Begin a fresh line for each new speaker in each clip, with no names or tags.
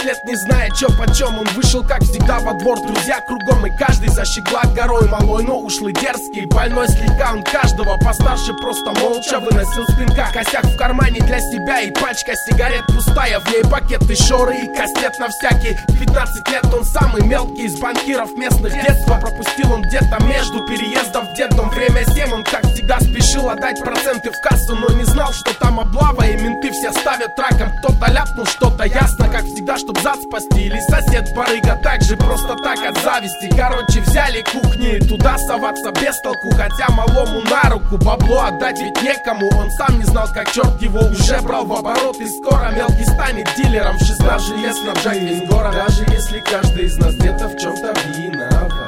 лет не зная чё почем, он вышел как всегда во двор. Друзья кругом и каждый за щеглак горой. Малой, но ушлый, дерзкий, больной слегка. Он каждого постарше просто молча выносил с пинка. Косяк в кармане для себя и пачка сигарет пустая. В ней пакеты, шоры и кастет на всякий. 15 лет он самый мелкий из банкиров местных. Детство пропустил он где-то между переездом в детдом. Время 7, он как всегда спешил отдать проценты в кассу, но не знал, что там облава и менты все ставят раком. Кто-то ляпнул что-то ясно, как всегда, чтоб зад спасти. Или сосед барыга, так же просто так от зависти. Короче, взяли кухни и туда соваться без толку. Хотя малому на руку бабло отдать ведь некому. Он сам не знал, как черт его уже брал в оборот. И скоро мелкий станет дилером. В 16 лет снабжать весь город. Даже если каждый из нас где-то в чем-то виноват,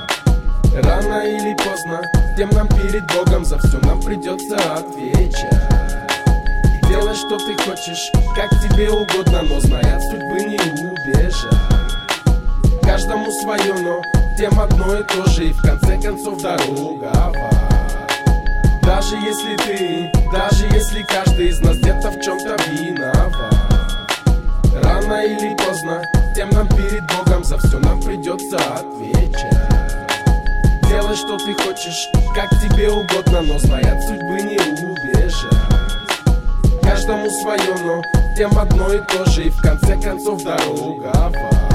рано или поздно тем нам перед Богом за все нам придется отвечать. Делай, что ты хочешь, как тебе угодно, но знай, от судьбы не убежать. Каждому свое, но тем одно и то же, и в конце концов дорога. Даже если каждый из нас где-то в чем-то виноват, рано или поздно тем нам перед Богом за все нам придется отвечать. Делай, что ты хочешь, как тебе угодно, но знай, от судьбы не убежать. Каждому свое, но тем одно и то же, и в конце концов дорога.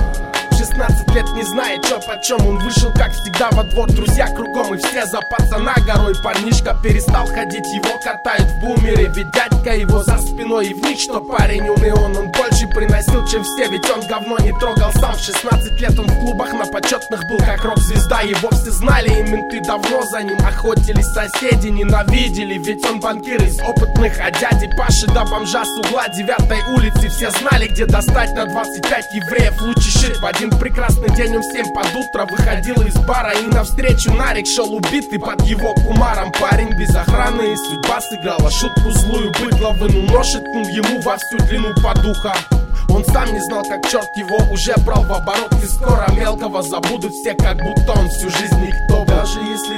16 лет не зная чё почем, он вышел как всегда во двор. Друзья кругом и все за пацана горой. Парнишка перестал ходить, его катают в бумере. Ведь дядька его за спиной, и в них что парень умный. Он больше приносил, чем все, ведь он говно не трогал сам. В 16 лет он в клубах на почетных был как рок-звезда. Его все знали, и менты давно за ним охотились. Соседи ненавидели, ведь он банкир из опытных. А дяди Паши до бомжа с угла 9-й улицы все знали, где достать на 25 евреев лучше шить. В один прекрасный день он в 7 под утро выходил из бара, и навстречу Нарик шел убитый под его кумаром. Парень без охраны, и судьба сыграла шутку злую. Быдло вынул нож и ткнул ему во всю длину под ухо. Он сам не знал, как черт его уже брал в оборот. И скоро мелкого забудут все, как будто он всю жизнь никто. Даже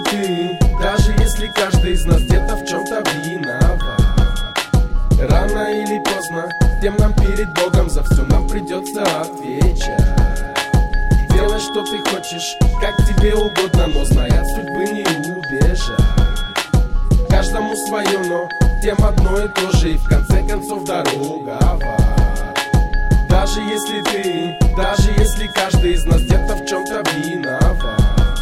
если каждый из нас где-то в чем-то виноват, рано или поздно тем нам перед Богом за все нам придется отвечать. Делай, что ты хочешь, как тебе угодно, но знай, от судьбы не убежать. Каждому свое, но тем одно и то же, и в конце концов дорога. Даже если каждый из нас где-то в чем-то виноват,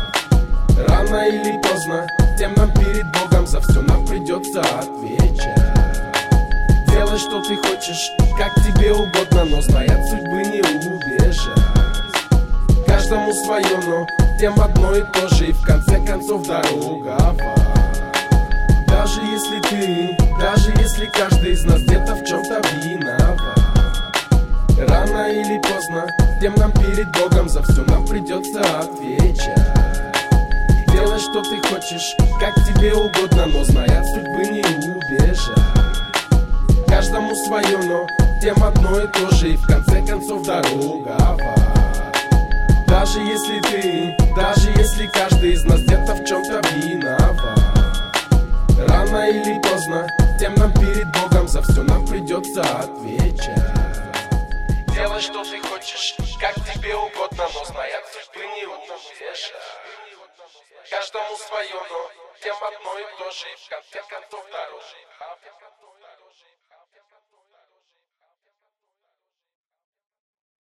рано или поздно тем нам перед Богом за все нам придется отвечать. Делай, что ты хочешь, как тебе угодно, но знай, от судьбы не убежать. Каждому свое, но тем одно и то же, и в конце концов дорога. Даже если каждый из нас где-то в чем-то виноват, рано или поздно тем нам перед Богом за все нам придется отвечать. Делай, что ты хочешь, как тебе угодно, но знай, от судьбы не убежать. Каждому свое, но тем одно и то же, и в конце концов дорога. Даже если каждый из нас где-то в чем-то виноват, рано или поздно тем нам перед Богом за все нам придется отвечать. Делай, что ты хочешь, как тебе угодно, но знай, от судьбы не убежать. Каждому свое, но тем одно и то же, и в конце концов дорога.